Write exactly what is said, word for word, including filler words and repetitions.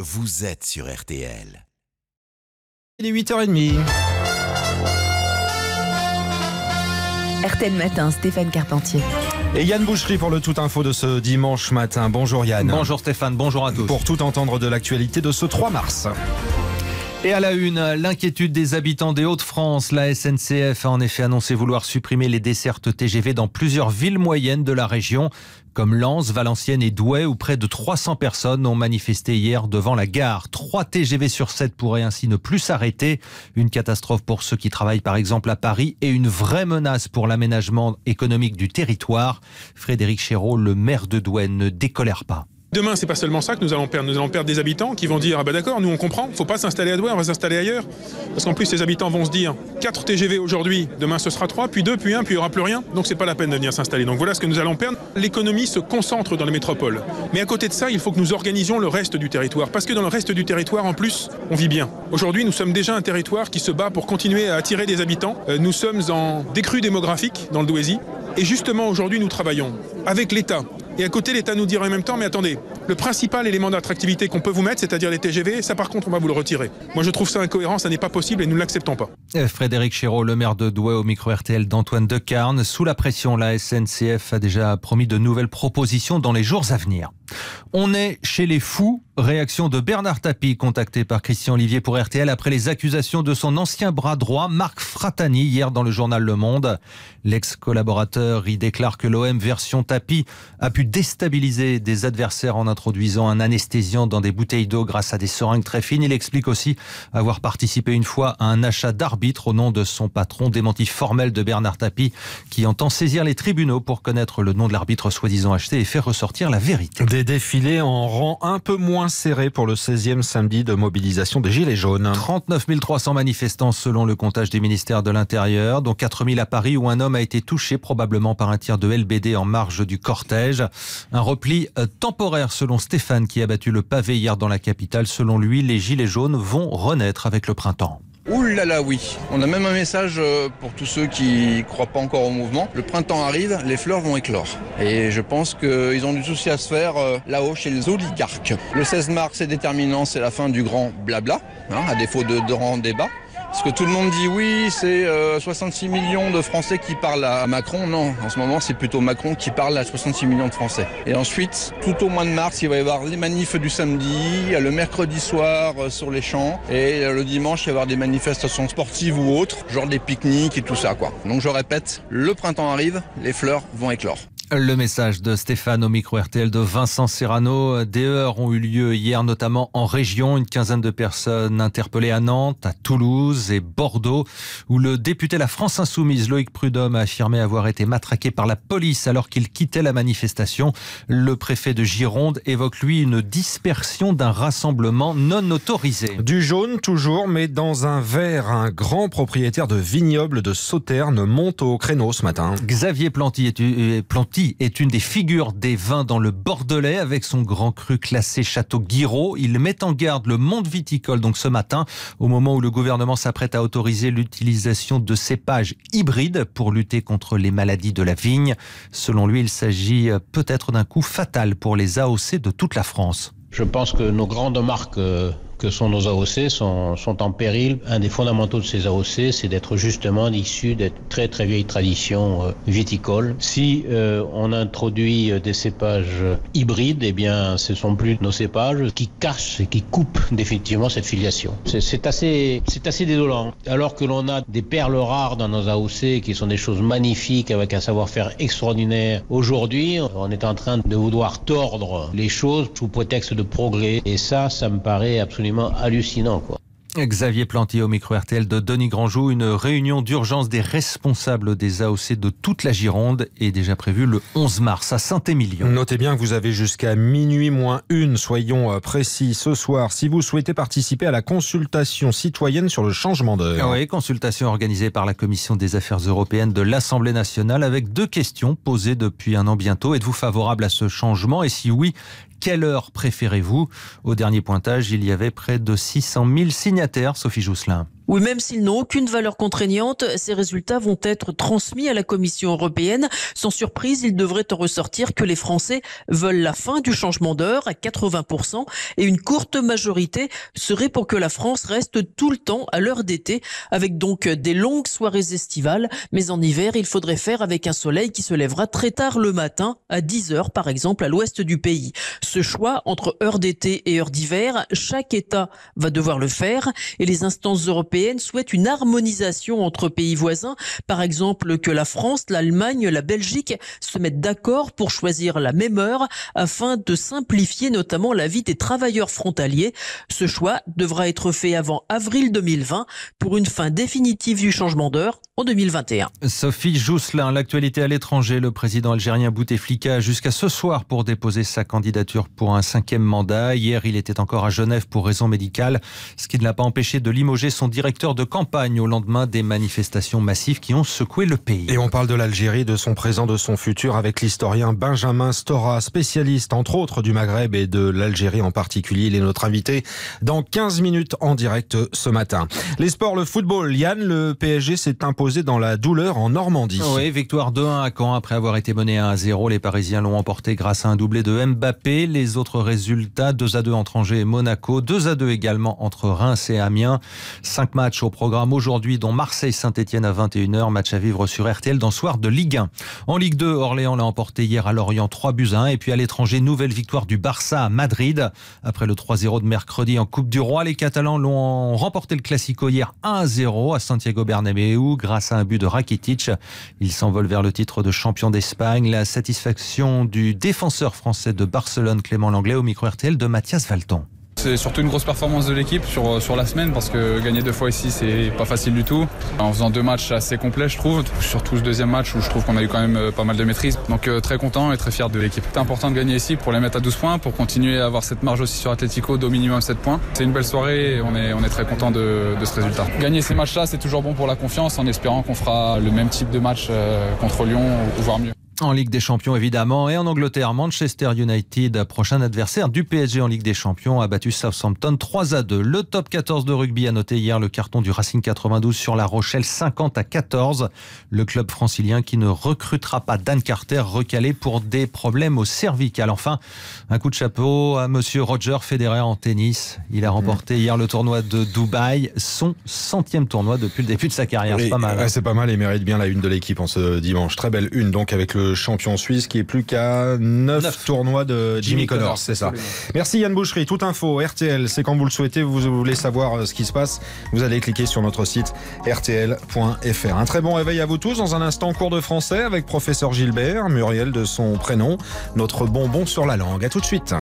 vous êtes sur R T L. Il est huit heures trente. R T L Matin, Stéphane Carpentier. Et Yann Boucherie pour le Tout Info de ce dimanche matin. Bonjour Yann. Bonjour Stéphane, bonjour à tous. Pour tout entendre de l'actualité de ce trois mars. Et à la une, l'inquiétude des habitants des Hauts-de-France. La S N C F a en effet annoncé vouloir supprimer les dessertes T G V dans plusieurs villes moyennes de la région, comme Lens, Valenciennes et Douai, où près de trois cents personnes ont manifesté hier devant la gare. Trois T G V sur sept pourraient ainsi ne plus s'arrêter. Une catastrophe pour ceux qui travaillent par exemple à Paris et une vraie menace pour l'aménagement économique du territoire. Frédéric Chéreau, le maire de Douai, ne décolère pas. Demain, c'est pas seulement ça que nous allons perdre. Nous allons perdre des habitants qui vont dire « Ah bah d'accord, nous on comprend, faut pas s'installer à Douai, on va s'installer ailleurs. » Parce qu'en plus, ces habitants vont se dire « quatre T G V aujourd'hui, demain ce sera trois, puis deux, puis un, puis il n'y aura plus rien. » Donc c'est pas la peine de venir s'installer. Donc voilà ce que nous allons perdre. L'économie se concentre dans les métropoles. Mais à côté de ça, il faut que nous organisions le reste du territoire. Parce que dans le reste du territoire, en plus, on vit bien. Aujourd'hui, nous sommes déjà un territoire qui se bat pour continuer à attirer des habitants. Nous sommes en décrue démographique dans le Douaisis. Et justement, aujourd'hui, nous travaillons avec l'État. Et à côté, l'État nous dira en même temps, mais attendez, le principal élément d'attractivité qu'on peut vous mettre, c'est-à-dire les T G V, ça par contre, on va vous le retirer. Moi, je trouve ça incohérent, ça n'est pas possible et nous ne l'acceptons pas. Frédéric Chéreau, le maire de Douai, au micro R T L d'Antoine Decarne. Sous la pression, la S N C F a déjà promis de nouvelles propositions dans les jours à venir. On est chez les fous. Réaction de Bernard Tapie, contacté par Christian Olivier pour R T L après les accusations de son ancien bras droit, Marc Fratani, hier dans le journal Le Monde. L'ex-collaborateur y déclare que l'O M version Tapie a pu déstabiliser des adversaires en introduisant un anesthésiant dans des bouteilles d'eau grâce à des seringues très fines. Il explique aussi avoir participé une fois à un achat d'arbitre au nom de son patron, démenti formel de Bernard Tapie, qui entend saisir les tribunaux pour connaître le nom de l'arbitre soi-disant acheté et faire ressortir la vérité. Des défilés en rang un peu moins serré pour le seizième samedi de mobilisation des Gilets jaunes. trente-neuf mille trois cents manifestants selon le comptage du ministère de l'Intérieur, dont quatre mille à Paris où un homme a été touché probablement par un tir de L B D en marge du cortège. Un repli temporaire selon Stéphane qui a battu le pavé hier dans la capitale. Selon lui, les Gilets jaunes vont renaître avec le printemps. Ouh là là oui, on a même un message pour tous ceux qui ne croient pas encore au mouvement. Le printemps arrive, les fleurs vont éclore. Et je pense qu'ils ont du souci à se faire là-haut chez les oligarques. Le seize mars, c'est déterminant, c'est la fin du grand blabla, hein, à défaut de, de grand débat. Parce que tout le monde dit oui, c'est euh, soixante-six millions de Français qui parlent à Macron. Non, en ce moment, c'est plutôt Macron qui parle à soixante-six millions de Français. Et ensuite, tout au mois de mars, il va y avoir les manifs du samedi, le mercredi soir euh, sur les champs, et le dimanche, il va y avoir des manifestations sportives ou autres, genre des pique-niques et tout ça, quoi. Donc je répète, le printemps arrive, les fleurs vont éclore. Le message de Stéphane au micro R T L de Vincent Serrano. Des heurts ont eu lieu hier, notamment en région. Une quinzaine de personnes interpellées à Nantes, à Toulouse et Bordeaux, où le député La France Insoumise, Loïc Prudhomme, a affirmé avoir été matraqué par la police alors qu'il quittait la manifestation. Le préfet de Gironde évoque, lui, une dispersion d'un rassemblement non autorisé. Du jaune toujours, mais dans un vert. Un grand propriétaire de vignoble de Sauternes monte au créneau ce matin. Xavier Planty est, Planty est une des figures des vins dans le Bordelais avec son grand cru classé Château Guiraud. Il met en garde le monde viticole donc ce matin, au moment où le gouvernement s'apprête à autoriser l'utilisation de cépages hybrides pour lutter contre les maladies de la vigne. Selon lui, il s'agit peut-être d'un coup fatal pour les A O C de toute la France. Je pense que nos grandes marques euh, que sont nos A O C sont, sont en péril. Un des fondamentaux de ces A O C, c'est d'être justement issus de très très vieilles traditions euh, viticoles. Si euh, on introduit des cépages hybrides, eh bien ce sont plus nos cépages qui cachent et qui coupent définitivement cette filiation. C'est, c'est assez, c'est assez désolant. Alors que l'on a des perles rares dans nos A O C qui sont des choses magnifiques avec un savoir-faire extraordinaire. Aujourd'hui, on est en train de vouloir tordre les choses sous prétexte de progrès. Et ça, ça me paraît absolument hallucinant, quoi. Xavier Planty au micro R T L de Denis Grandjou. Une réunion d'urgence des responsables des A O C de toute la Gironde est déjà prévue le onze mars à Saint-Émilion. Notez bien que vous avez jusqu'à minuit moins une, soyons précis, ce soir, si vous souhaitez participer à la consultation citoyenne sur le changement d'heure. Oui, consultation organisée par la Commission des Affaires européennes de l'Assemblée nationale avec deux questions posées depuis un an bientôt. Êtes-vous favorable à ce changement? Et si oui, quelle heure préférez-vous? Au dernier pointage, il y avait près de six cent mille signataires, Sophie Jousselin. Oui, même s'ils n'ont aucune valeur contraignante, ces résultats vont être transmis à la Commission européenne. Sans surprise, il devrait en ressortir que les Français veulent la fin du changement d'heure à quatre-vingts pour cent et une courte majorité serait pour que la France reste tout le temps à l'heure d'été, avec donc des longues soirées estivales. Mais en hiver, il faudrait faire avec un soleil qui se lèvera très tard le matin, à dix heures par exemple, à l'ouest du pays. Ce choix entre heure d'été et heure d'hiver, chaque État va devoir le faire et les instances européennes souhaite une harmonisation entre pays voisins. Par exemple, que la France, l'Allemagne, la Belgique se mettent d'accord pour choisir la même heure afin de simplifier notamment la vie des travailleurs frontaliers. Ce choix devra être fait avant avril deux mille vingt pour une fin définitive du changement d'heure en deux mille vingt et un. Sophie Jousselin, l'actualité à l'étranger. Le président algérien Bouteflika a jusqu'à ce soir pour déposer sa candidature pour un cinquième mandat. Hier, il était encore à Genève pour raison médicale, ce qui ne l'a pas empêché de limoger son directeur de campagne au lendemain des manifestations massives qui ont secoué le pays. Et on parle de l'Algérie, de son présent, de son futur avec l'historien Benjamin Stora, spécialiste entre autres du Maghreb et de l'Algérie en particulier. Il est notre invité dans quinze minutes en direct ce matin. Les sports, le football. Yann, le P S G s'est imposé dans la douleur en Normandie. Oui, victoire deux un à Caen après avoir été mené un à zéro. Les Parisiens l'ont emporté grâce à un doublé de Mbappé. Les autres résultats, deux à deux entre Angers et Monaco, deux à deux également entre Reims et Amiens. Cinq matchs au programme aujourd'hui, dont Marseille-Saint-Etienne à vingt et une heures. Match à vivre sur R T L dans soir de Ligue un. En Ligue deux, Orléans l'a emporté hier à Lorient trois buts à un. Et puis à l'étranger, nouvelle victoire du Barça à Madrid. Après le trois zéro de mercredi en Coupe du Roi, les Catalans l'ont remporté le Classico hier un à zéro à Santiago Bernabéu grâce à un but de Rakitic. Ils s'envolent vers le titre de champion d'Espagne. La satisfaction du défenseur français de Barcelone, Clément Langlais, au micro R T L de Mathias Valton. C'est surtout une grosse performance de l'équipe sur, sur la semaine parce que gagner deux fois ici c'est pas facile du tout. En faisant deux matchs assez complets je trouve, surtout ce deuxième match où je trouve qu'on a eu quand même pas mal de maîtrise. Donc euh, très content et très fier de l'équipe. C'est important de gagner ici pour les mettre à douze points, pour continuer à avoir cette marge aussi sur Atlético d'au minimum sept points. C'est une belle soirée et on est, on est très content de, de ce résultat. Gagner ces matchs là c'est toujours bon pour la confiance en espérant qu'on fera le même type de match euh, contre Lyon ou voire mieux. En Ligue des Champions évidemment, et en Angleterre, Manchester United, prochain adversaire du P S G en Ligue des Champions, a battu Southampton trois à deux. Le top quatorze de rugby a noté hier le carton du Racing quatre-vingt-douze sur La Rochelle, cinquante à quatorze. Le club francilien qui ne recrutera pas Dan Carter, recalé pour des problèmes au cervical. Enfin, un coup de chapeau à monsieur Roger Federer en tennis. Il a remporté hier le tournoi de Dubaï, son centième tournoi depuis le début de sa carrière. C'est pas mal. Ouais, c'est pas mal et mérite bien la une de l'équipe en ce dimanche. Très belle une donc avec le champion suisse qui est plus qu'à neuf tournois de Jimmy, Jimmy Connors, c'est ça. Merci Yann Boucherie. Toute info R T L, c'est quand vous le souhaitez, vous voulez savoir ce qui se passe, vous allez cliquer sur notre site r t l point f r. Un très bon réveil à vous tous. Dans un instant, cours de français avec professeur Gilbert, Muriel de son prénom, notre bonbon sur la langue. À tout de suite.